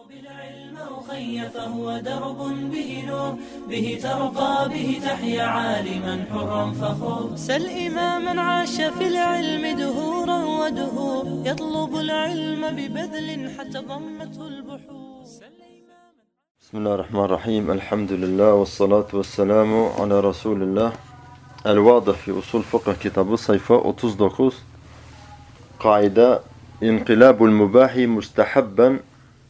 بالعلم أخي فهو درب به نور به ترقى به تحيا عالما حرا فخور سل إماما عاش في العلم دهورا ودهور يطلب العلم ببذل حتى ضمته البحور. بسم الله الرحمن الرحيم. الحمد لله والصلاة والسلام على رسول الله. El-Vadih fi Usul Fıkıh kitabı sayfa 39. Kaide İnqilabul mubahi mustahabben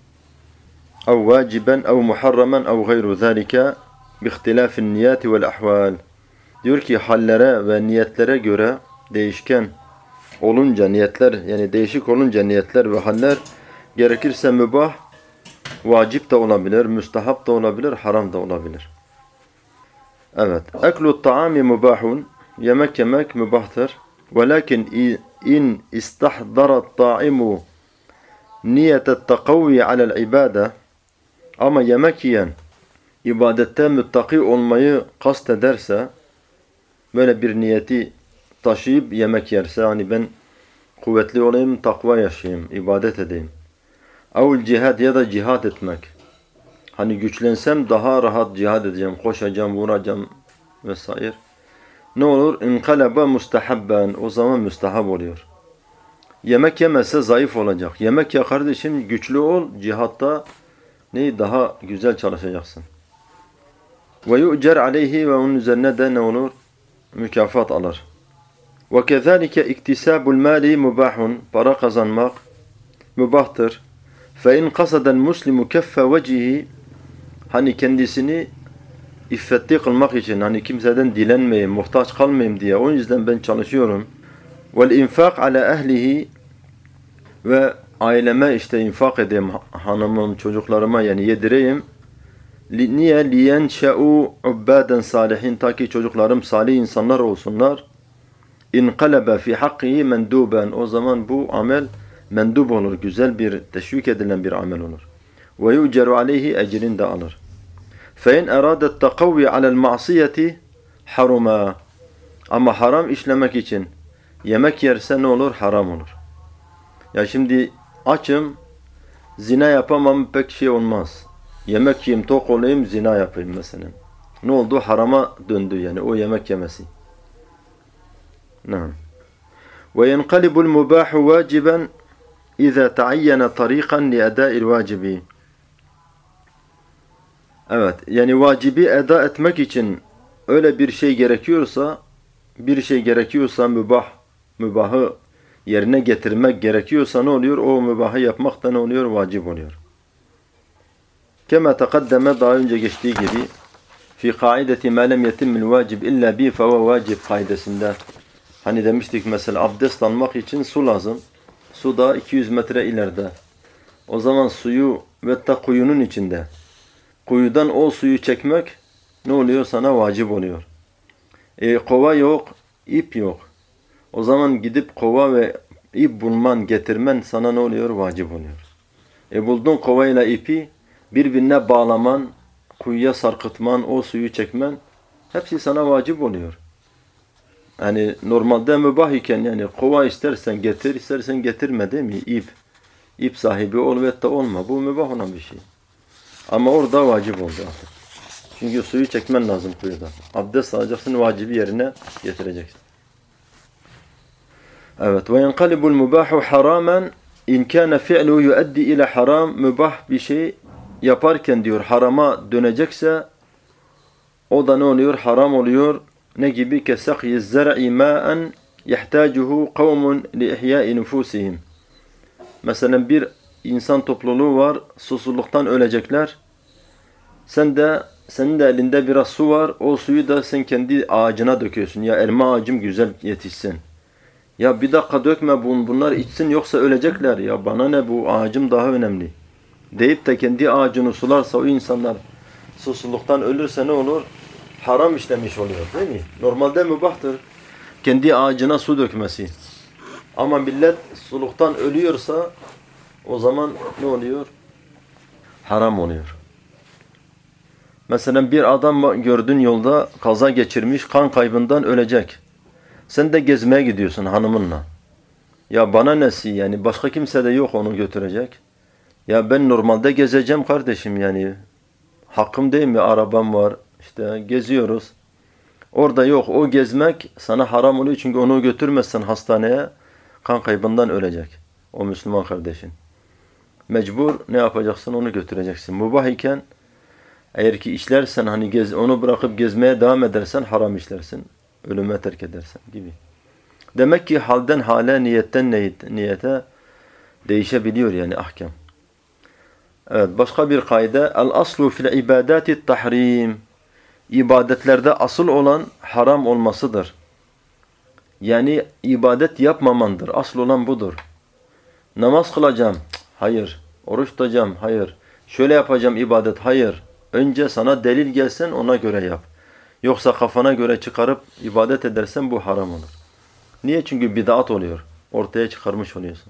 ev vaciben ev muharramen ev gayru zâlike bihtilâfin niyati vel ahval. Diyor ki hallere ve niyetlere göre değişken olunca niyetler, yani değişik olunca niyetler ve haller, gerekirse mübah, vacip de olabilir, müstahap da olabilir, haram da olabilir. Evet. Eklu ta'ami mubahun. Yemek yemek mübahtır. Velakin in istahdarat ta'imu niyetet takavvi alel ibade. Ama yemek yiyen ibadette müttaki olmayı kast ederse, böyle bir niyeti taşıyıp yemek yerse, hani ben kuvvetli olayım, takva yaşayayım, ibadet edeyim. Evul cihad, ya da cihad etmek. Hani güçlensem daha rahat cihad edeceğim, koşacağım, vuracağım vesaire. Ne olur? İnkalaba mustahabben. O zaman müstahab oluyor. Yemek yemezse zayıf olacak. Yemek ya kardeşim, güçlü ol, cihatta daha güzel çalışacaksın. Ve yu'cer aleyhi, ve onun üzerine de ne olur? Mükafat alır. Ve kezalike iktisabul mali mubahun. Para kazanmak mübahtır. Fe in kasaden muslimu keffe vecihi, hani kendisini iffetli kılmak için, hani kimseden dilenmeyeyim, muhtaç kalmayayım diye, o yüzden ben çalışıyorum. Vel infak ala ehlihi, ve aileme işte infak edeyim, hanımım, çocuklarıma yani yedireyim. Niye? Liyenşe'u ubbaden salihin, ta ki çocuklarım salih insanlar olsunlar. İnqalebe fi hakkihi menduben, o zaman bu amel mendub olur, güzel bir, teşvik edilen bir amel olur. Ve yu'ceru aleyhi, ecrini de alır. فَاِنْ اَرَادَ التَّقَوِّ عَلَى الْمَعْصِيَةِ حَرُمًا. Ama haram işlemek için yemek yerse ne olur? Haram olur. Ya şimdi açım, zina yapamam, pek şey olmaz. Yemek yiyeyim, tok olayım, zina yapayım mesela. Ne oldu? Harama döndü yani o yemek yemesi. وَيَنْقَلِبُ الْمُبَاحُ وَاجِبًا اِذَا تَعَيَّنَ طَرِيقًا لِأَدَاءِ الْوَاجِبِ. Evet, yani vacibi eda etmek için öyle bir şey gerekiyorsa, mübahı yerine getirmek gerekiyorsa ne oluyor? O mübahı yapmak da ne oluyor? Vacip oluyor. Kema takaddeme, daha önce geçtiği gibi, fi kaideti ma lem yetimmil vacib illa bi feve vacib kaidesinde, hani demiştik mesela abdest almak için su lazım. Su da 200 metre ileride. O zaman suyu ve ta kuyunun içinde. Kuyudan o suyu çekmek ne oluyor? Sana vacip oluyor. Kova yok, ip yok. O zaman gidip kova ve ip bulman, getirmen sana ne oluyor? Vacip oluyor. Buldun kovayla ipi, birbirine bağlaman, kuyuya sarkıtman, o suyu çekmen, hepsi sana vacip oluyor. Yani normalde mübah iken, yani kova istersen getir, istersen getirme, değil mi? İp sahibi ol ve de olma. Bu mübah olan bir şey. Ama orada vacip oldu artık. Çünkü suyu çekmen lazım kuyuda. Abdest alacaksın, vacibi yerine getireceksin. Evet. Ve yenqalibul mubahu haramen in kana fi'lu yuaddi ila haram. Mübah bir şey yaparken diyor harama dönecekse o da ne oluyor? Haram oluyor. Ne gibi? Kesakyiz zer'i ma'en yahtacuhu kavmun li ihya'i nufusihim. Mesela bir insan topluluğu var, susuzluktan ölecekler. Senin de elinde biraz su var, o suyu da sen kendi ağacına döküyorsun. Ya elma ağacım güzel yetişsin. Ya bir dakika dökme, bunlar içsin yoksa ölecekler. Ya bana ne, bu ağacım daha önemli. Deyip de kendi ağacını sularsa o insanlar susuzluktan ölürse ne olur? Haram işlemiş oluyor, değil mi? Normalde mübahtır kendi ağacına su dökmesi. Ama millet susuzluktan ölüyorsa o zaman ne oluyor? Haram oluyor. Mesela bir adam gördün yolda kaza geçirmiş, kan kaybından ölecek. Sen de gezmeye gidiyorsun hanımınla. Ya bana nesi, yani başka kimse de yok onu götürecek. Ya ben normalde gezeceğim kardeşim yani. Hakkım değil mi? Arabam var. İşte geziyoruz. Orada yok. O gezmek sana haram oluyor. Çünkü onu götürmezsen hastaneye kan kaybından ölecek. O Müslüman kardeşin. Mecbur ne yapacaksın? Onu götüreceksin. Mubah iken eğer ki işlersen hani onu bırakıp gezmeye devam edersen haram işlersin. Ölüme terk edersen gibi. Demek ki halden hale, niyetten niyete değişebiliyor yani ahkam. Evet, başka bir kaide. El-aslu fil ibadati tahrim. İbadetlerde asıl olan haram olmasıdır. Yani ibadet yapmamandır. Asıl olan budur. Namaz kılacağım. Hayır. Oruç tutacağım. Hayır. Şöyle yapacağım ibadet. Hayır. Önce sana delil gelsin ona göre yap. Yoksa kafana göre çıkarıp ibadet edersen bu haram olur. Niye? Çünkü bid'at oluyor. Ortaya çıkarmış oluyorsun.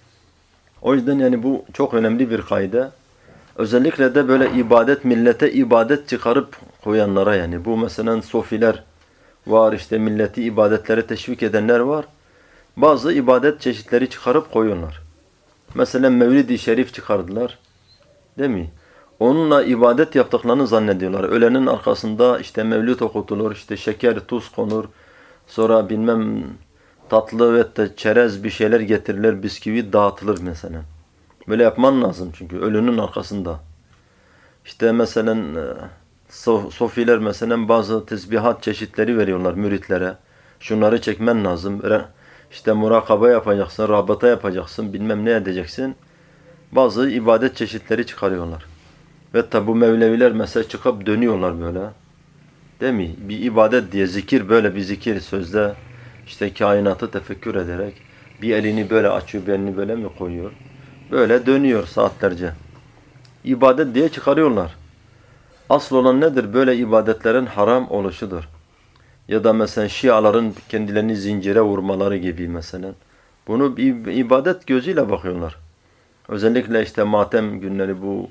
O yüzden yani bu çok önemli bir kaide. Özellikle de böyle millete ibadet çıkarıp koyanlara yani. Bu mesela sofiler var, işte milleti ibadetlere teşvik edenler var. Bazı ibadet çeşitleri çıkarıp koyuyorlar. Mesela Mevlid-i Şerif çıkardılar. Değil mi? Onunla ibadet yaptıklarını zannediyorlar. Ölenin arkasında işte mevlid okutulur, işte şeker, tuz konur. Sonra bilmem tatlı ve de çerez bir şeyler getirilir, bisküvi dağıtılır mesela. Böyle yapman lazım çünkü ölünün arkasında. İşte mesela sofiler mesela bazı tesbihat çeşitleri veriyorlar müritlere. Şunları çekmen lazım. İşte murakaba yapacaksın, rabıta yapacaksın, bilmem ne edeceksin. Bazı ibadet çeşitleri çıkarıyorlar. Ve tabi bu Mevleviler mesela çıkıp dönüyorlar böyle. Değil mi? Bir ibadet diye zikir, böyle bir zikir sözde işte kainatı tefekkür ederek bir elini böyle açıyor, bir elini böyle mi koyuyor? Böyle dönüyor saatlerce. İbadet diye çıkarıyorlar. Asıl olan nedir? Böyle ibadetlerin haram oluşudur. Ya da mesela Şiaların kendilerini zincire vurmaları gibi mesela. Bunu bir ibadet gözüyle bakıyorlar. Özellikle işte matem günleri bu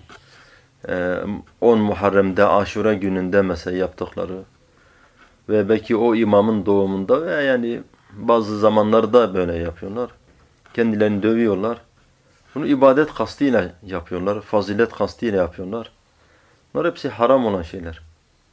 10 Muharrem'de, Aşura gününde mesela yaptıkları ve belki o imamın doğumunda ve yani bazı zamanlarda böyle yapıyorlar. Kendilerini dövüyorlar. Bunu ibadet kastıyla yapıyorlar, fazilet kastıyla yapıyorlar. Bunlar hepsi haram olan şeyler.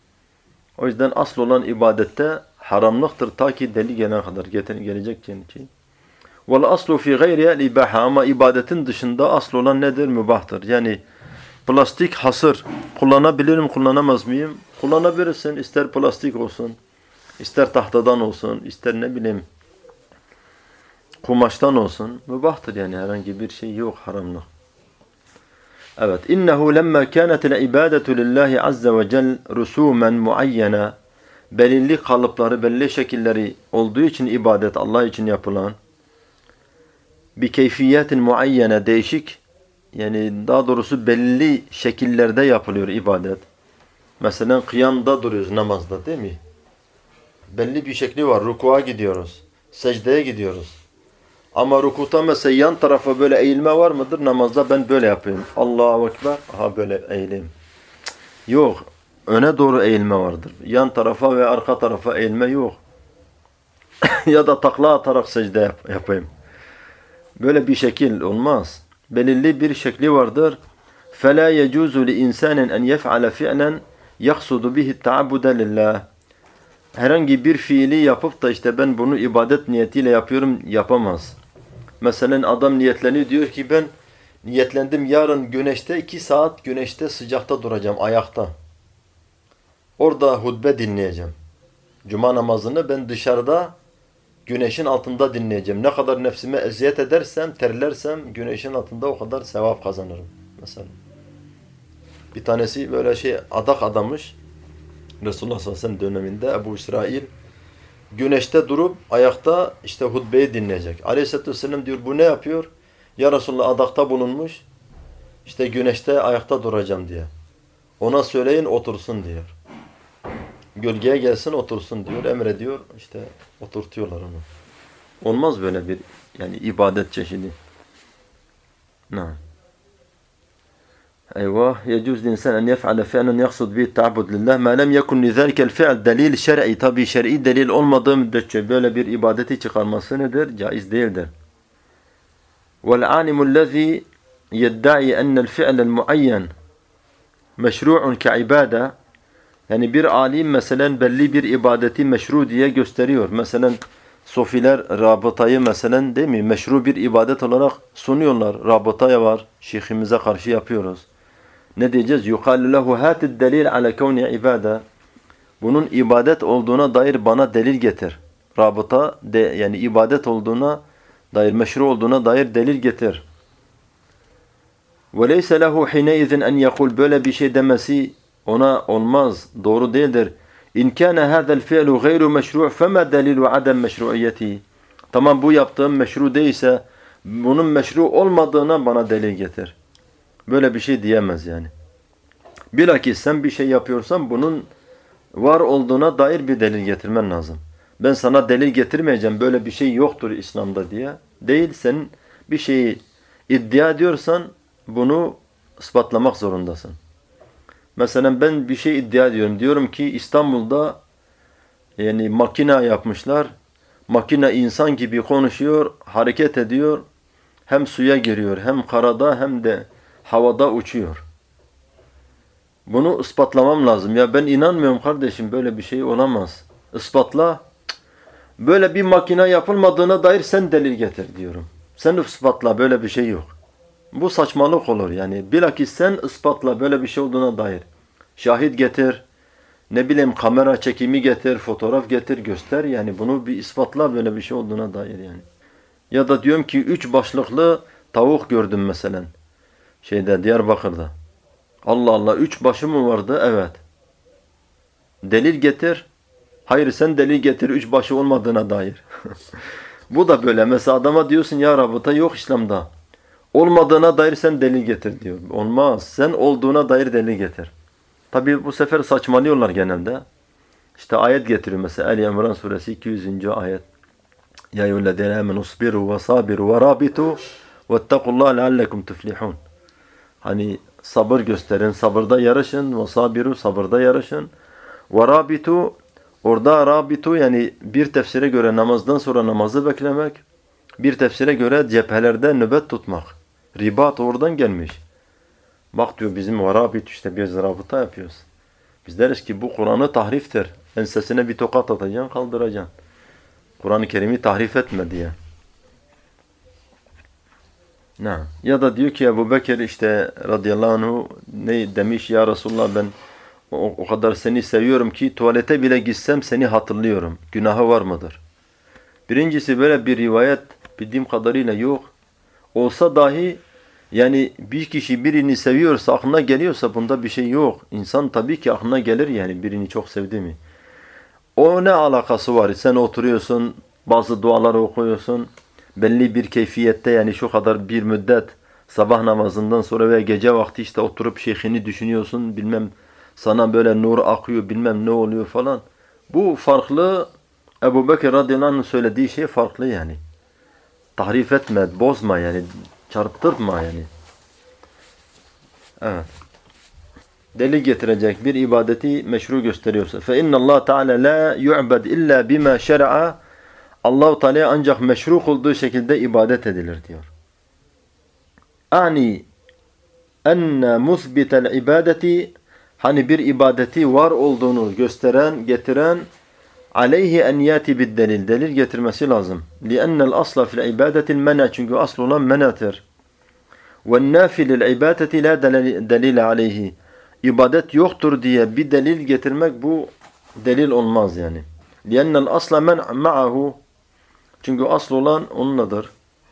O yüzden asıl olan ibadette haramlıktır ta ki delil gelene kadar gelecek şey. Vel aslu fi gayriha ibaha, ama ibadetin dışında asıl olan nedir? Mübahtır. Yani plastik hasır kullanabilirim, kullanamaz mıyım? Kullanabilirsin. İster plastik olsun, ister tahtadan olsun, ister ne bileyim kumaştan olsun. Mübahtır yani, herhangi bir şey yok haramlık. Evet. İnnehu lemma kânetil ibâdetu lillahi azze ve cel rusûmen muayyena, belirli kalıpları, belli şekilleri olduğu için ibadet Allah için yapılan, bir keyfiyetin muayyene, değişik, yani daha doğrusu belli şekillerde yapılıyor ibadet. Mesela kıyamda duruyoruz namazda, değil mi? Belli bir şekli var. Rukuğa gidiyoruz. Secdeye gidiyoruz. Ama rukuta mesela yan tarafa böyle eğilme var mıdır? Namazda ben böyle yapayım. Allahu Ekber. Aha böyle eğileyim. Yok. Öne doğru eğilme vardır. Yan tarafa ve arka tarafa eğilme yok. Ya da takla atarak secde yapayım. Böyle bir şekil olmaz. Belirli bir şekli vardır. فَلَا يَجُوزُ لِإِنْسَانٍ أَنْ يَفْعَلَ فِعْلًا يَقْصُدُ بِهِ التَّعَبُّدَ لِلّٰهِ. Herhangi bir fiili yapıp da işte ben bunu ibadet niyetiyle yapıyorum, yapamaz. Mesela adam niyetleniyor, diyor ki ben niyetlendim yarın güneşte 2 saat güneşte sıcakta duracağım, ayakta. Orada hutbe dinleyeceğim. Cuma namazını ben dışarıda güneşin altında dinleyeceğim. Ne kadar nefsime eziyet edersem, terlersem güneşin altında o kadar sevap kazanırım. Mesela. Bir tanesi böyle adak adamış. Resulullah sallallahu aleyhi ve sellem döneminde Ebu İsrail güneşte durup ayakta işte hutbeyi dinleyecek. Aleyhisselatü vesselam diyor bu ne yapıyor? Ya Resulullah adakta bulunmuş. İşte güneşte ayakta duracağım diye. Ona söyleyin otursun diyor. Gölgeye gelsin otursun diyor. Emrediyor. İşte oturtuyorlar onu. Olmaz böyle bir yani ibadet çeşidi. Naam. Eyvah. Yecuz l'insan en yef'ale fi'len yaksud bihi ta'abbud lillah ma lem yekun li zalikel fi'l delil şer'i. Tabi şer'i delil olmadığı müddetçe böyle bir ibadeti çıkarması nedir? Caiz değildir. Vel alimullezî يدعي أن الفعل المعين meşru'un ka'ibade, yani bir alim mesela belli bir ibadeti meşru diye gösteriyor. Mesela sofiler rabıtayı mesela değil mi? Meşru bir ibadet olarak sunuyorlar. Rabıtaya var. Şeyhimize karşı yapıyoruz. Ne diyeceğiz? يُقَالُ لَهُ هَاتِ الدَّلِيلِ عَلَى كَوْنِ ibade. Bunun ibadet olduğuna dair bana delil getir. Rabıta yani ibadet olduğuna dair, meşru olduğuna dair delil getir. وَلَيْسَ لَهُ حِنَيْذٍ اَنْ يَقُولْ Böyle bir şey demesi ona olmaz, doğru değildir. اِنْ كَانَ هَذَا الْفِعْلُ غَيْرُ مَشْرُوعٍ فَمَا دَلِيلُ عَدَمْ مَشْرُعِيَّتِهِ Tamam, bu yaptığım meşru değilse, bunun meşru olmadığına bana delil getir. Böyle bir şey diyemez yani. Bilakis sen bir şey yapıyorsan bunun var olduğuna dair bir delil getirmen lazım. Ben sana delil getirmeyeceğim, böyle bir şey yoktur İslam'da diye. Değil, sen bir şeyi iddia ediyorsan bunu ispatlamak zorundasın. Mesela ben bir şey iddia ediyorum. Diyorum ki İstanbul'da yani makine yapmışlar. Makine insan gibi konuşuyor, hareket ediyor. Hem suya giriyor, hem karada hem de havada uçuyor. Bunu ispatlamam lazım. Ya ben inanmıyorum kardeşim, böyle bir şey olamaz. İspatla. Böyle bir makine yapılmadığına dair sen delil getir diyorum. Sen ispatla, böyle bir şey yok. Bu saçmalık olur yani. Bilakis sen ispatla, böyle bir şey olduğuna dair. Şahit getir, ne bileyim kamera çekimi getir, fotoğraf getir, göster yani. Bunu bir ispatla, böyle bir şey olduğuna dair yani. Ya da diyorum ki 3 başlıklı tavuk gördüm mesela. Diyarbakır'da. Allah Allah, 3 başı mı vardı? Evet. Delil getir. Hayır, sen delil getir 3 başı olmadığına dair. Bu da böyle. Mesela adama diyorsun ya rabıta yok İslam'da. Olmadığına dair sen delil getir diyor. Olmaz. Sen olduğuna dair delil getir. Tabi bu sefer saçmalıyorlar genelde. İşte ayet getiriyor mesela. Ali İmran suresi 200. ayet. Ya eyyühellezine amenu sabiru ve sabiru ve rabitu vettakullaha leallekum tuflihun. Hani sabır gösterin, sabırda yarışın. Ve sabiru, sabırda yarışın. Ve rabitu, orada rabitu yani bir tefsire göre namazdan sonra namazı beklemek. Bir tefsire göre cephelerde nöbet tutmak. Ribat oradan gelmiş. Bak diyor bizim varabit, işte biz rabıta yapıyoruz. Biz deriz ki bu Kur'an'ı tahriftir. Ensesine bir tokat atacaksın, kaldıracaksın. Kur'an-ı Kerim'i tahrif etme diye. Ne? Ya da diyor ki Ebu Bekir işte radıyallahu anh ne demiş, ya Resulullah ben o kadar seni seviyorum ki tuvalete bile gitsem seni hatırlıyorum. Günahı var mıdır? Birincisi böyle bir rivayet bildiğim kadarıyla yok. Olsa dahi yani bir kişi birini seviyorsa, aklına geliyorsa bunda bir şey yok. İnsan tabii ki aklına gelir yani birini çok sevdi mi. O ne alakası var? Sen oturuyorsun, bazı dualar okuyorsun. Belli bir keyfiyette yani şu kadar bir müddet sabah namazından sonra veya gece vakti işte oturup şeyhini düşünüyorsun. Bilmem sana böyle nur akıyor, bilmem ne oluyor falan. Bu farklı. Ebu Bekir radıyallahu anh'ın söylediği şey farklı yani. Tahrif etme, bozma yani. Çarptırma yani. Evet. Delil getirecek bir ibadeti meşru gösteriyorsa. فَاِنَّ اللّٰهَ تَعَالَى لَا يُعْبَدْ اِلَّا بِمَا شَرَعَ Allah-u Teala'ya ancak meşru olduğu şekilde ibadet edilir diyor. Ani enne musbitel ibadeti, hani bir ibadeti var olduğunu gösteren, getiren aleyhi en yati bid delil, delil getirmesi lazım. Li'ennel asla fil ibadetil mena, çünkü asıl olan menadır. Ve nafilil ibadeti la delil aleyhi, ibadet yoktur diye bir delil getirmek bu delil olmaz yani. Li'ennel asla men ma'ahu, çünkü asıl olan onunladır.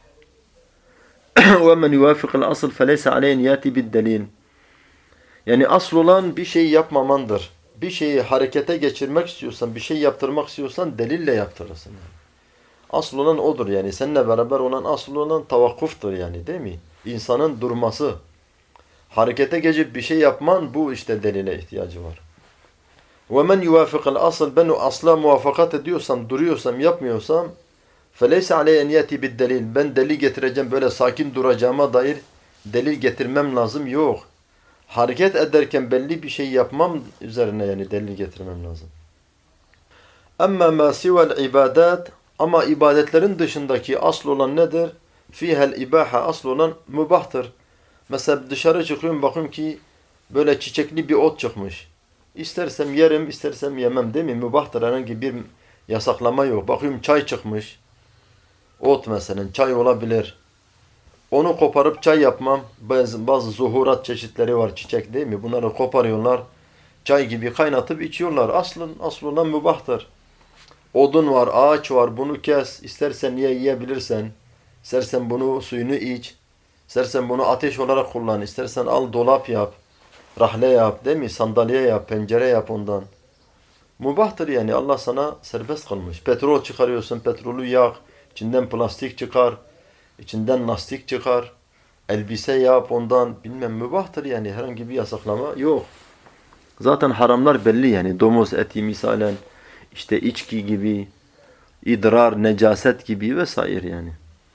Ve men yuvafikul asl feleyse aleyhi yati bid delil. Yani asıl olan bir şey yapmamandır. Bir şeyi harekete geçirmek istiyorsan, bir şey yaptırmak istiyorsan delille yaptırırsın. Yani. Asıl olan odur yani. Seninle beraber olan asıl olan tavakkuftur yani, değil mi? İnsanın durması. Harekete geçip bir şey yapman, bu işte delile ihtiyacı var. وَمَنْ يُوَافِقَ الْأَصْلِ Ben o asla muvaffakat ediyorsam, duruyorsam, yapmıyorsam فَلَيْسَ عَلَيْهِ اَنْ يَأْتِ بِالدَّلِيلِ Ben delil getireceğim, böyle sakin duracağıma dair delil getirmem lazım. Yok. Hareket ederken belli bir şey yapmam üzerine yani delil getirmem lazım. Amma ma sivel ibadat, ama ibadetlerin dışındaki asıl olan nedir? Fihel ibaha, asıl olan mübahtır. Mesela dışarı çıkıyorum bakıyorum ki böyle çiçekli bir ot çıkmış. İstersem yerim, istersem yemem değil mi? Mübahtır, herhangi bir yasaklama yok. Bakıyorum çay çıkmış. Ot mesela, çay olabilir. Onu koparıp çay yapmam. Bazı zuhurat çeşitleri var, çiçek değil mi? Bunları koparıyorlar. Çay gibi kaynatıp içiyorlar. Aslı olan mübahtır. Odun var, ağaç var. Bunu kes. İstersen yiyebilirsen. İstersen bunu suyunu iç. İstersen bunu ateş olarak kullan. İstersen al dolap yap. Rahle yap değil mi? Sandalye yap, pencere yap ondan. Mubahtır yani. Allah sana serbest kılmış. Petrol çıkarıyorsun, petrolü yak. İçinden plastik çıkar. İçinden lastik çıkar. Elbise yap ondan. Bilmem, mübahtır yani. Herhangi bir yasaklama yok. Zaten haramlar belli yani. Domuz eti misalen, işte içki gibi, idrar, necaset gibi vesaire yani.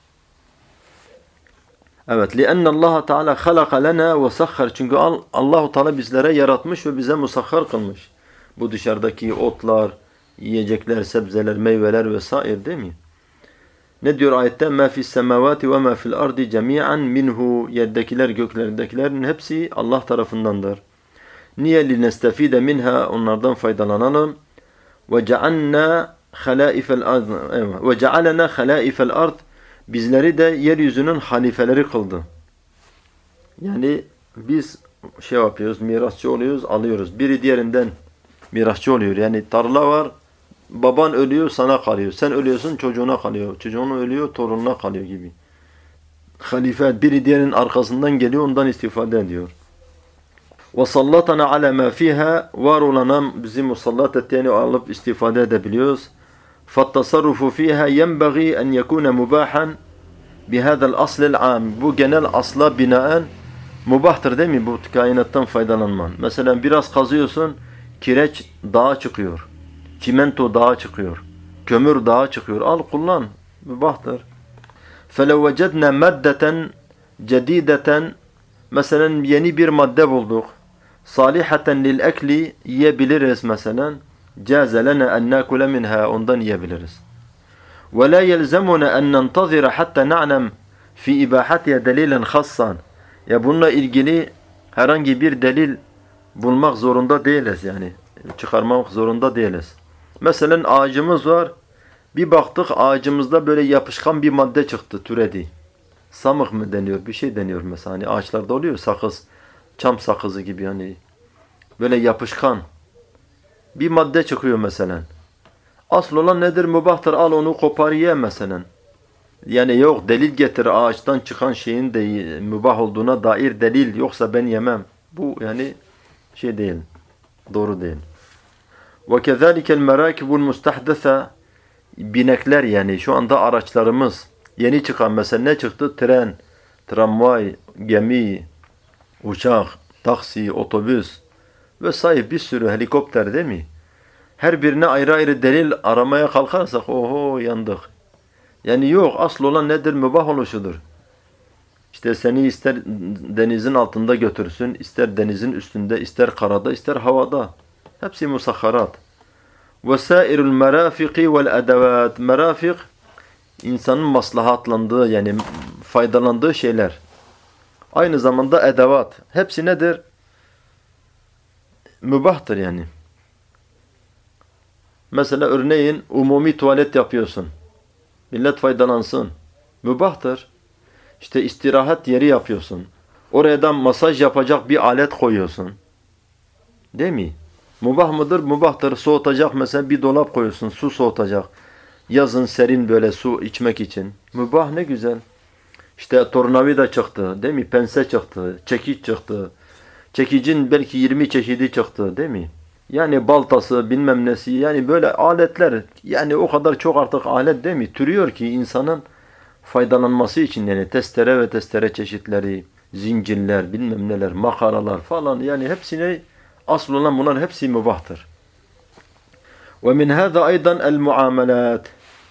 Evet, لِأَنَّ اللّٰهَ تَعَالَى خَلَقَ لَنَا وَسَخَّرْ. Çünkü Allah-u Teala bizlere yaratmış ve bize musakhar kılmış. Bu dışarıdaki otlar, yiyecekler, sebzeler, meyveler vesaire değil mi? Ne diyor ayette? مَا فِي السَّمَاوَاتِ وَمَا فِي الْأَرْضِ جَمِيعًا مِنْهُ. Yerdekiler, göklerdekilerin hepsi Allah tarafındandır. Niye? لِنَسْتَفِيدَ minha. Onlardan faydalanalım. وَجَعَلْنَا خَلَائِفَ الْأَرْضِ. وَجَعَلَنَا خَلَائِفَ الْأَرْضِ. Bizleri de yeryüzünün halifeleri kıldı. Yani biz yapıyoruz, mirasçı oluyoruz, alıyoruz. Biri diğerinden mirasçı oluyor. Yani tarla var, baban ölüyor, sana kalıyor. Sen ölüyorsun, çocuğuna kalıyor. Çocuğun ölüyor, torununa kalıyor gibi. Halife biri diğerinin arkasından geliyor, ondan istifade ediyor. وَصَلَّطَنَا عَلَى مَا فِيهَا. Var olana bizi musallat ettiğini alıp istifade edebiliyoruz. فَالتَّصَرُّفُ فِيهَا يَنْبَغِي أَنْ يَكُونَ مُبَاحًا بِهَذَا الْأَصْلِ الْعَامِ. Bu genel asla binaen mubahtır değil mi? Bu kainattan faydalanman. Mesela biraz kazıyorsun, kireç dağa çıkıyor. Çimento dağa çıkıyor. Kömür dağa çıkıyor. Al kullan. Mubahtır. فَلَوْ وَجَدْنَا مَدَّةً جَد۪يدَةً. Mesela yeni bir madde bulduk. Salihaten lil ekli, yiyebiliriz mesela. Caze lena en nakule minha. Ondan yiyebiliriz. Ve la yelzemuna en nentazira hatta na'lem fi ibahatiha dalilen khassan. Ya bununla ilgili herhangi bir delil bulmak zorunda değiliz yani. Çıkarmak zorunda değiliz. Mesela ağacımız var. Bir baktık ağacımızda böyle yapışkan bir madde çıktı, türedi. Samık mı deniyor? Bir şey deniyor mesela. Hani ağaçlarda oluyor sakız. Çam sakızı gibi hani. Böyle yapışkan. Bir madde çıkıyor mesela. Asıl olan nedir? Mübahtır. Al onu kopar ye mesela. Yani yok delil getir ağaçtan çıkan şeyin de mübah olduğuna dair delil. Yoksa ben yemem. Bu yani şey değil. Doğru değil. وَكَذَٰلِكَ الْمَرَاكِبُ الْمُسْتَحْدَثَ. Binekler yani şu anda araçlarımız. Yeni çıkan mesela ne çıktı? Tren, tramvay, gemi, uçak, taksi, otobüs vesaire bir sürü helikopter değil mi? Her birine ayrı ayrı delil aramaya kalkarsak oho yandık. Yani yok asıl olan nedir? Mübah oluşudur. İşte seni ister denizin altında götürsün, ister denizin üstünde, ister karada, ister havada. Hepsi musakharat. Vesairul merafiki vel edevat. Merafik insanın maslahatlandığı yani faydalandığı şeyler. Aynı zamanda edevat. Hepsi nedir? Mübahtır yani. Mesela örneğin umumi tuvalet yapıyorsun. Millet faydalansın. Mübahtır. İşte istirahat yeri yapıyorsun. Oradan masaj yapacak bir alet koyuyorsun. Değil mi? Mübah mıdır? Mübahtır. Soğutacak mesela bir dolap koyuyorsun. Su soğutacak. Yazın serin böyle su içmek için. Mübah ne güzel. İşte tornavida çıktı. Değil mi? Pense çıktı. Çekiç çıktı. Çekicin belki 20 çeşidi çıktı. Değil mi? Yani baltası bilmem nesi. Yani böyle aletler. Yani o kadar çok artık alet değil mi? Türüyor ki insanın faydalanması için yani testere ve testere çeşitleri, zincirler, bilmem neler, makaralar falan yani hepsine asıl olan bunlar hepsi mübahtır. Ve min hâzâ aydan el muamelat.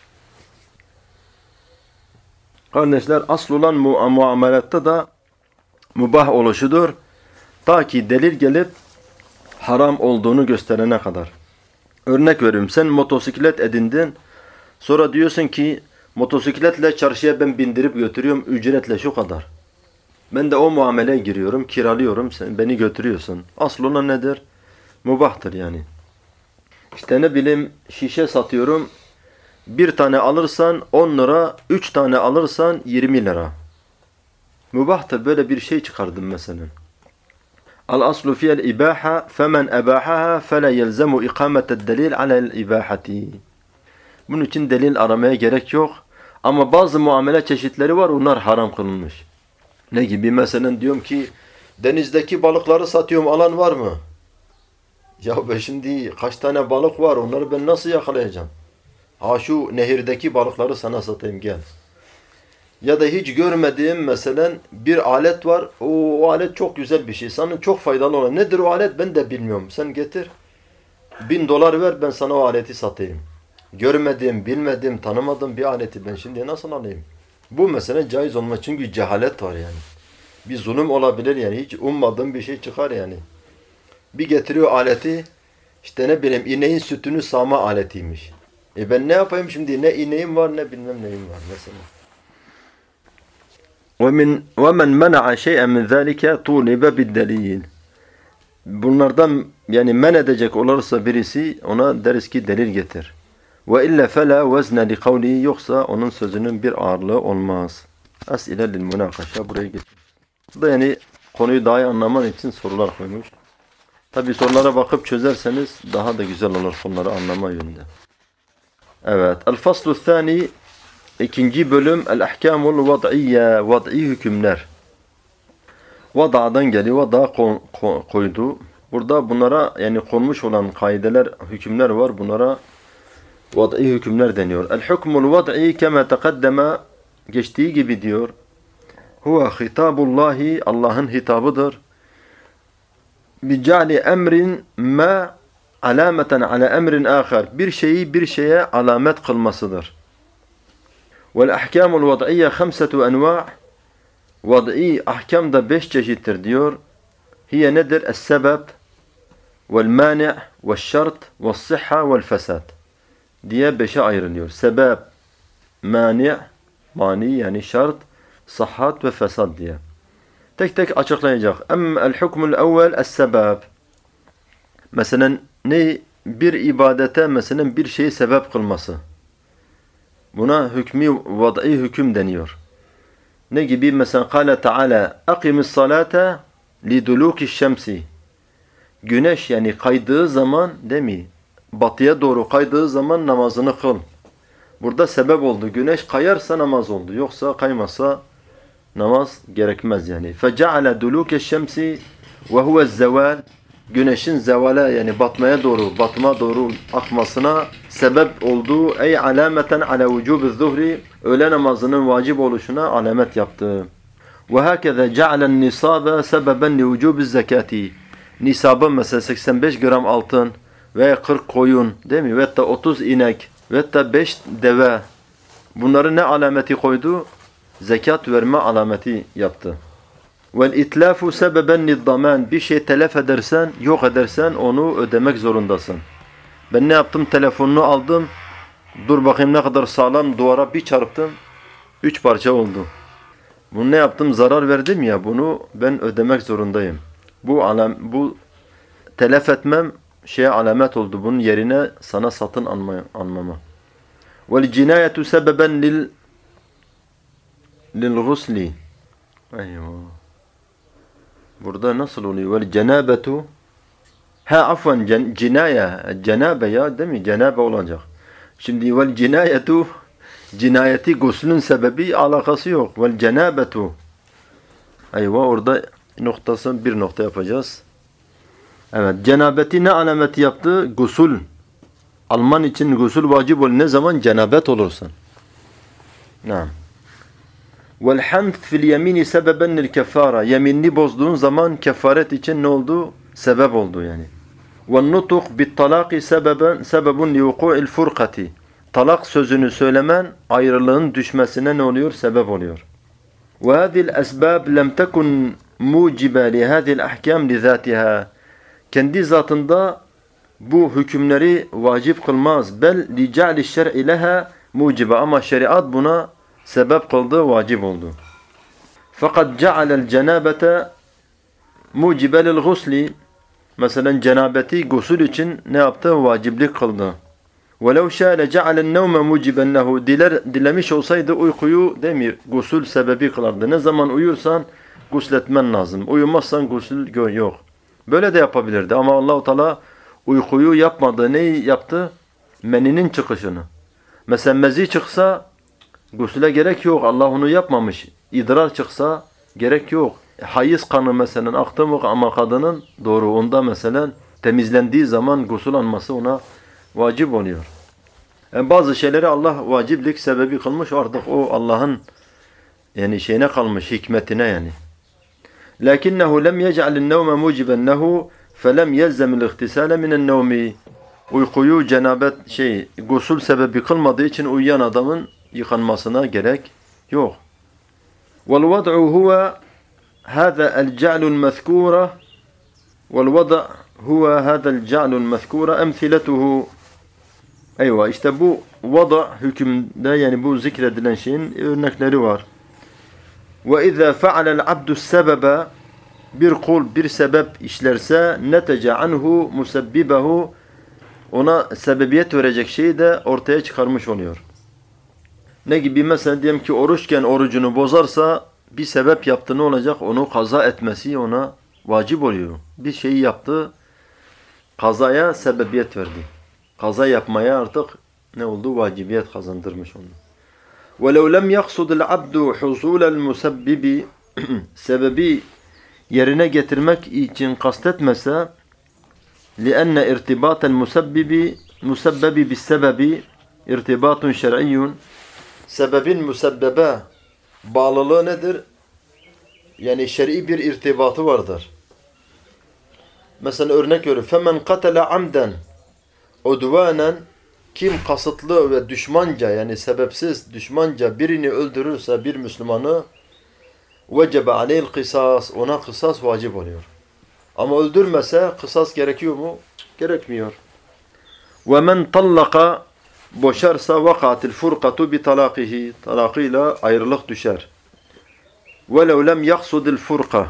Kardeşler asıl olan muamelatta da mübah oluşudur. Ta ki delil gelip haram olduğunu gösterene kadar. Örnek veriyorum sen motosiklet edindin. Sonra diyorsun ki motosikletle çarşıya ben bindirip götürüyorum ücretle şu kadar. Ben de o muameleye giriyorum, kiralıyorum, sen beni götürüyorsun. Asıl olan nedir? Mubahtır yani. İşte ne bileyim şişe satıyorum. Bir tane alırsan 10 lira, 3 tane alırsan 20 lira. Mubahtır, böyle bir şey çıkardım mesela. Al-aslu fiyel ibaha femen ebahaha fela yelzemu ikameted delil alel ibahati. Bunun için delil aramaya gerek yok. Ama bazı muamele çeşitleri var, onlar haram kılınmış. Ne gibi? Mesela diyorum ki denizdeki balıkları satıyorum, alan var mı? Ya ben şimdi kaç tane balık var, onları ben nasıl yakalayacağım? Ha şu nehirdeki balıkları sana satayım, gel. Ya da hiç görmediğim mesela bir alet var. O alet çok güzel bir şey. Sana çok faydalı olan. Nedir o alet ben de bilmiyorum. Sen getir. $1000 ver, ben sana o aleti satayım. Görmediğim, bilmediğim, tanımadığım bir aleti ben şimdi nasıl alayım? Bu mesela caiz olmaz çünkü cehalet var yani. Bir zulüm olabilir yani. Hiç ummadığım bir şey çıkar yani. Bir getiriyor aleti. İşte ne bileyim ineğin sütünü sağma aletiymiş. Ben ne yapayım şimdi? Ne ineğim var ne bilmem neyim var mesela. وَمَنْ مَنَعَ شَيْئًا مِنْ ذَٰلِكَ طُولِبَ بِالدَّلِيلِ. Bunlardan yani men edecek olursa birisi ona deriz ki delil getir. وَاِلَّا فَلَا وَزْنَ لِقَوْلِهِ. Yoksa onun sözünün bir ağırlığı olmaz. As'ile lil-münakaşa buraya getir. Bu da yani konuyu daha iyi anlaman için sorular koymuş. Tabi sorulara bakıp çözerseniz daha da güzel olur konuları anlama yönünde. Evet. El-faslu thani. İkinci bölüm el-ahkamul vad'iyye, vad'i hükümler. Vada'dan geliyor, vada koydu. Burada bunlara yani konmuş olan kaideler, hükümler var. Bunlara vad'i hükümler deniyor. El-hukmul vad'i kema taqaddeme, geçtiği gibi diyor. Huve hitabullahi, Allah'ın hitabıdır. Bica'li emrin ma alameten ala emrin ahar. Bir şeyi bir şeye alamet kılmasıdır. وَالْاَحْكَامُ الْوَضْعِيَّ خَمْسَةُ اَنْوَاءٍ. Vad'i ahkam da 5 çeşittir diyor. Hiye nedir? Es-sebeb vel-mani' ve'ş-şart ve's-sıhha ve'l-fesad diye 5'e ayrılıyor. Sebep, mani' yani şart, sıhhat ve fesad diye. Tek tek açıklayacak. El-hukmul evvel es-sebeb. Mesela ne? Bir ibadete mesela bir şeyi sebep kılması. Buna hükmü vad'i hüküm deniyor. Ne gibi? Mesela Kâle Teala akimis salate lidulukiş şemsi. Güneş yani kaydığı zaman değil mi? Batıya doğru kaydığı zaman namazını kıl. Burada sebep oldu. Güneş kayarsa namaz oldu. Yoksa kaymasa namaz gerekmez yani. Feceale dulukiş şemsi ve huve's zeval. Güneşin zevale yani batmaya doğru, batıma doğru akmasına sebep olduğu ey alameten ala vücubiz zuhri, öğle namazının vacip oluşuna alamet yaptı. Ve hakeza ce'alen nisabe sebeben li vücubiz zekati. Nisabı mesela 85 gram altın veya 40 koyun değil mi? Ve da 30 inek ve da 5 deve. Bunları ne alameti koydu? Zekat verme alameti yaptı. وَالْاِتْلَافُ سَبَبًا لِلضَّمَانِ. Bir şey telef edersen, yok edersen onu ödemek zorundasın. Ben ne yaptım? Telefonunu aldım. Dur bakayım ne kadar sağlam, duvara bir çarptım. 3 parça oldu. Bunu ne yaptım? Zarar verdim ya, bunu ben ödemek zorundayım. Bu telef etmem şeye alamet oldu. Bunun yerine sana satın almama. وَالْجِنَايَةُ سَبَبًا لِلْغُسْلِ. Eyvah. Burada nasıl oluyor? Vel cenabetu. Ha afwan cinaya. Cenabe ya değil mi? Cenabe olacak. Şimdi vel cinayetu, cinayeti guslün sebebi alakası yok. Vel cenabetu. Eyvah, orada noktası bir nokta yapacağız. Evet, cenabeti ne alameti yaptı? Gusul. Alman için gusul vacip olur. Ne zaman? Cenabet olursan. Naam. وَالْحَنْث فِي الْيَمِينِ سَبَبًا لِلْكَفَّارَ. Yeminini bozduğun zaman kefaret için ne oldu? Sebep oldu yani. وَالنُّطُقْ بِالطَّلَاقِ سَبَبٌ لِوُقُوعِ الْفُرْقَةِ. Talak sözünü söylemen ayrılığın düşmesine ne oluyor? Sebep oluyor. وَهَذِي الْأَسْبَابِ لَمْ تَكُنْ مُوجِبًا لِهَذِي الْأَحْكَامِ لِذَاتِهَا. Kendi zatında bu hükümleri vacip kılmaz. Bel لِجَعْلِ الشَّرْعِ لَهَا مُوجِبًا. Ama şeriat buna sebep kıldı, vacip oldu. Fakat cealel cenabete mucibelil gusli. Mesela cenabeti gusül için ne yaptı? Vaciblik kıldı. وَلَوْ شَاءَ لَجَعَلَ النَّوْمَ مُوجِبًا لَهُ Dilemiş olsaydı uykuyu gusül sebebi kılardı. Ne zaman uyursan gusletmen lazım. Uyumazsan gusül yok. Böyle de yapabilirdi ama Allah-u Teala uykuyu yapmadı. Neyi yaptı? Meninin çıkışını. Mesela mezi çıksa gusüle gerek yok. Allah onu yapmamış. İdrar çıksa gerek yok. Hayız kanı mesela aktı mı ama kadının doğru onda mesela temizlendiği zaman gusül alması ona vacip oluyor. Yani bazı şeyleri Allah vaciplik sebebi kılmış, artık o Allah'ın yani şeyine kalmış, hikmetine yani. Lakinnehu lem yec'alin nevme muciben lehu felem yelzemil ihtisale minen nevmi. Uykuyu cenabet gusül sebebi kılmadığı için uyuyan adamın yıkanmasına gerek yok. Vel vad'u huve hâzâ el ce'lul mezkûre vel vada' huve hâzâ ce'lul mezkûre emsiletuhu. Eyvah, işte bu vada hükümde yani bu zikredilen şeyin örnekleri var. Ve izâ fe'alel abdü sebebe, bir kul bir sebep işlerse netece anhu musebbibehu, ona sebebiyet verecek şeyi de ortaya çıkarmış oluyor. Ne gibi? Mesela diyelim ki oruçken orucunu bozarsa bir sebep yaptı, ne olacak? Onu kaza etmesi ona vacip oluyor. Bir şeyi yaptı, kazaya sebebiyet verdi. Kaza yapmaya artık ne oldu? Vacibiyet kazandırmış onu. وَلَوْ لَمْ يَقْصُدِ الْعَبْدُ حُصُولَ الْمُسَبِّبِ Sebebi yerine getirmek için kastetmese لِأَنَّ اِرْتِبَاطَ الْمُسَبِّبِ بِالسَّبَبِ اِرْتِبَاطٌ شَرْعِيٌّ Sebebin müsebbebe bağlılığı nedir? Yani şer'i bir irtibatı vardır. Mesela örnek veriyorum. فَمَنْ قَتَلَ عَمْدًا udvanen, kim kasıtlı ve düşmanca yani sebepsiz düşmanca birini öldürürse bir Müslümanı vecebe aleyhil kısas, ona kısas vacip oluyor. Ama öldürmese kısas gerekiyor mu? Gerekmiyor. Ve men tallaka, boşarsa vakatil furkatu bi talakihi, talakıyla ayrılık düşer. Velev lem yaksudil furka,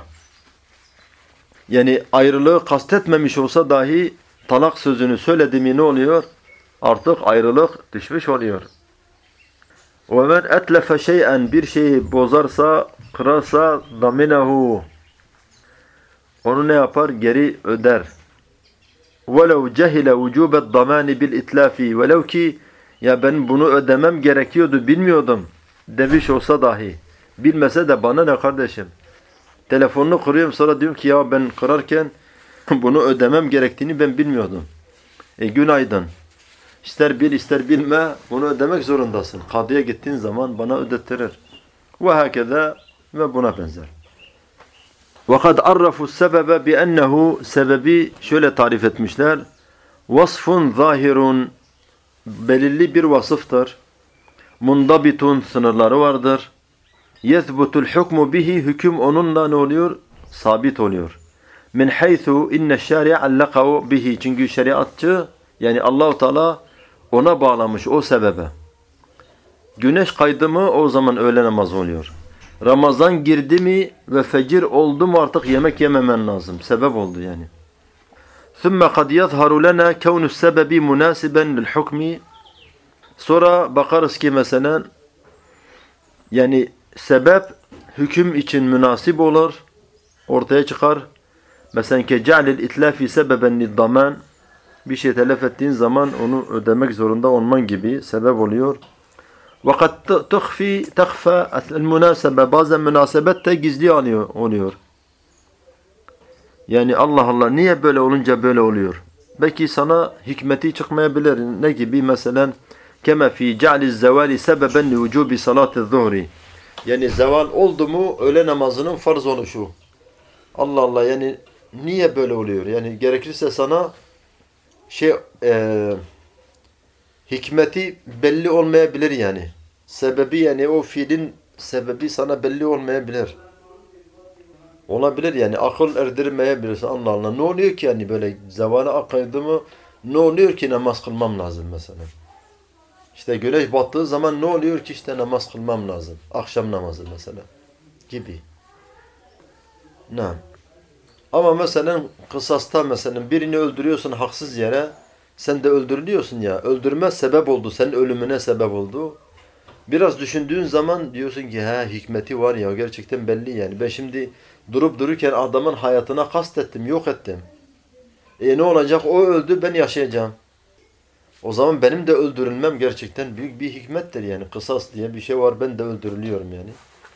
yani ayrılığı kastetmemiş olsa dahi talak sözünü söyledi mi ne oluyor? Artık ayrılık düşmüş oluyor. وَمَنْ اَتْلَفَ شَيْئًا bir şeyi bozarsa, kırarsa دَمِنَهُ onu ne yapar? Geri öder. وَلَوْ جَهِلَ وُجُوبَ الضَّمَانِ بِالْاِتْلَافِ Velev ki ya ben bunu ödemem gerekiyordu, bilmiyordum demiş olsa dahi. Bilmese de bana ne kardeşim? Telefonunu kırıyorum, sonra diyorum ki ya ben kırarken bunu ödemem gerektiğini ben bilmiyordum. Günaydın. İster bil ister bilme bunu ödemek zorundasın. Kadıya gittiğin zaman bana ödettirir. Ve hakeza ve buna benzer. وَقَدْ عَرَّفُوا السَّبَبَ بِأَنَّهُ sebebi şöyle tarif etmişler. وَصْفٌ ظَاهِرٌ belirli bir vasıftır. Mundabitun sınırları vardır. يَثْبُتُ الْحُكْمُ bihi hüküm onunla ne oluyor? Sabit oluyor. Min haythu inne şari'a allaqahu bihi, çünkü şeriatçı yani Allahu Teala ona bağlamış o sebebe. Güneş kaydı mı o zaman öğle namazı oluyor. Ramazan girdi mi ve fecir oldu mu artık yemek yememen lazım. Sebep oldu yani. ثُمَّ قَدْ يَظْهَرُ لَنَا كَوْنُ السَّبَبِ مُنَاسِبًا لِلْحُكْمِ Sonra bakarız ki mesela yani sebep hüküm için münasip olur, ortaya çıkar. Mesela ki ce'lil itlafi sebeben liddaman, bir şey telef ettiğin zaman onu ödemek zorunda olman gibi sebep oluyor. وَقَدْ تَخْفَى الْمُنَاسَبَ bazen münasebet de gizli oluyor. Yani Allah Allah niye böyle olunca böyle oluyor? Belki sana hikmeti çıkmayabilir. Ne gibi? Mesela kema fi ce'liz zevali sebeben li vücubi salatiz zuhri. Yani zeval oldu mu öğle namazının farz oluşu. Allah Allah yani niye böyle oluyor? Yani gerekirse sana hikmeti belli olmayabilir yani. Sebebi yani o fiilin sebebi sana belli olmayabilir. Olabilir yani akıl erdirmeyebilirsin. Allah Allah ne oluyor ki yani böyle zevale akaydı mı ne oluyor ki namaz kılmam lazım mesela. İşte güneş battığı zaman ne oluyor ki işte namaz kılmam lazım. Akşam namazı mesela gibi. Ne? Ama mesela kısasta mesela birini öldürüyorsun haksız yere, sen de öldürülüyorsun ya. Öldürme sebep oldu, senin ölümüne sebep oldu. Biraz düşündüğün zaman diyorsun ki hikmeti var ya, gerçekten belli yani. Ben şimdi durup dururken adamın hayatına kastettim, yok ettim. Ne olacak? O öldü, ben yaşayacağım. O zaman benim de öldürülmem gerçekten büyük bir hikmettir yani. Kısas diye bir şey var, ben de öldürülüyorum yani.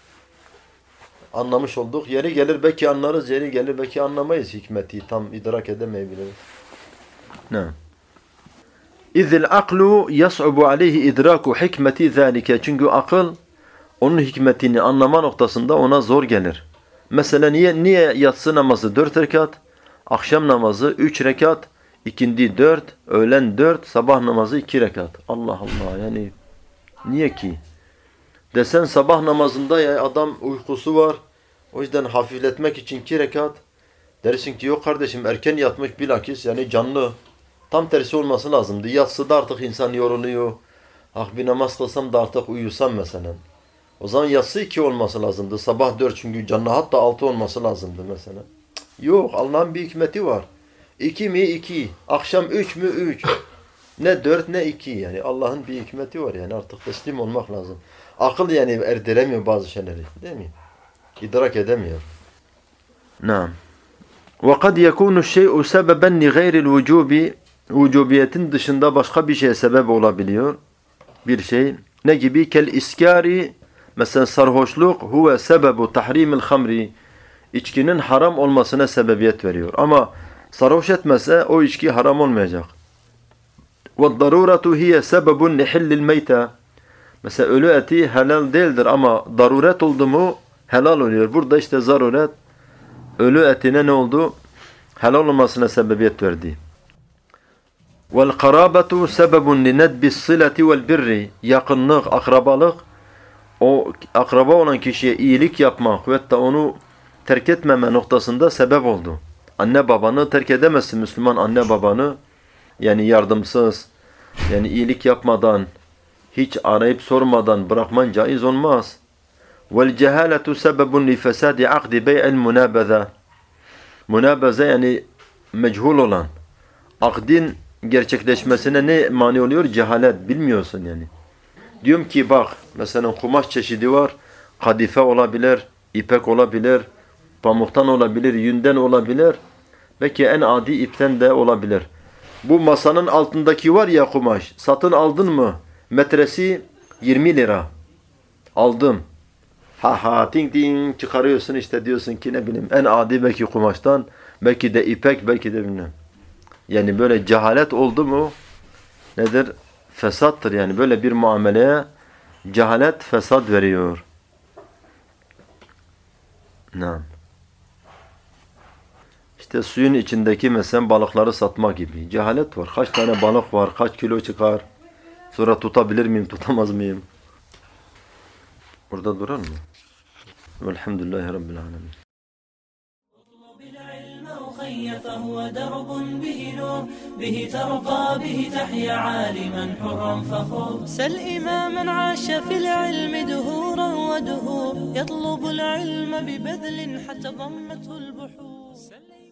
Anlamış olduk. Yeri gelir belki anlarız, yeri gelir belki anlamayız hikmeti. Tam idrak edemeyebiliriz. Ne? İzil aklu yas'ubu aleyhi idraku hikmeti zâlike. Çünkü akıl onun hikmetini anlama noktasında ona zor gelir. Mesela niye yatsı namazı 4 rekat, akşam namazı 3 rekat, ikindi 4, öğlen 4, sabah namazı 2 rekat. Allah Allah, yani niye ki? Desen sabah namazında ya adam uykusu var, o yüzden hafifletmek için 2 rekat. Dersin ki yok kardeşim, erken yatmış bilakis yani canlı. Tam tersi olması lazımdı. Yatsıda artık insan yoruluyor. Bir namaz kılsam da artık uyusam mesela. O zaman yatsı 2 olması lazımdı. Sabah 4 çünkü canlı, hatta 6 olması lazımdı mesela. Yok, Allah'ın bir hikmeti var. 2 mi 2, akşam 3 mü 3. Ne 4 ne 2 yani. Allah'ın bir hikmeti var yani, artık teslim olmak lazım. Akıl yani erdiremiyor bazı şeyleri, değil mi? İdrak edemiyor. Naam. وَقَدْ يَكُونُ الشَّيْءُ سَبَبًا لِغَيْرِ الْوُجُوبِ Vücubiyetin dışında başka bir şeye sebep olabiliyor. Bir şey. Ne gibi? Kel iskari, mesela sarhoşluk, huve sebebu tahrimil hamri. İçkinin haram olmasına sebebiyet veriyor. Ama sarhoş etmese o içki haram olmayacak. وَالضَّرُورَةُ هِيَ سَبَبٌ لِحِلِّ الْمَيْتَةِ Mesela ölü eti helal değildir ama daruret oldu mu helal oluyor. Burada işte zaruret ölü etine ne oldu? Helal olmasına sebebiyet verdi. وَالْقَرَابَةُ سَبَبٌ لِنَدْبِ الصِّلَةِ وَالْبِرِّ Yakınlık, akrabalık, o akraba olan kişiye iyilik yapmak ve da onu terk etmeme noktasında sebep oldu. Anne babanı terk edemezsin, Müslüman anne babanı, yani yardımsız, yani iyilik yapmadan, hiç arayıp sormadan bırakman caiz olmaz. وَالْجَهَالَةُ سَبَبٌ لِفَسَادِ عَقْدِ بَيْعِ الْمُنَابَذَةِ Münabeze yani meçhul olan, akdin gerçekleşmesine ne mani oluyor? Cehalet, bilmiyorsun yani. Diyorum ki bak, mesela kumaş çeşidi var, kadife olabilir, ipek olabilir, pamuktan olabilir, yünden olabilir, belki en adi ipten de olabilir. Bu masanın altındaki var ya kumaş, satın aldın mı? Metresi 20 lira. Aldım. Ting ting çıkarıyorsun işte, diyorsun ki ne bileyim en adi belki kumaştan, belki de ipek, belki de bilmem. Yani böyle cehalet oldu mu nedir? Fesattır yani, böyle bir muameleye cehalet fesat veriyor. Naam. İşte suyun içindeki mesela balıkları satma gibi. Cehalet var. Kaç tane balık var, kaç kilo çıkar? Sonra tutabilir miyim, tutamaz mıyım? Burada durar mı? Velhamdülillahi Rabbil alemin. فهو درب به نور به ترقى به تحيا عالما حرا فخور سل إماما عاش في العلم دهورا ودهور يطلب العلم ببذل حتى ضمته البحور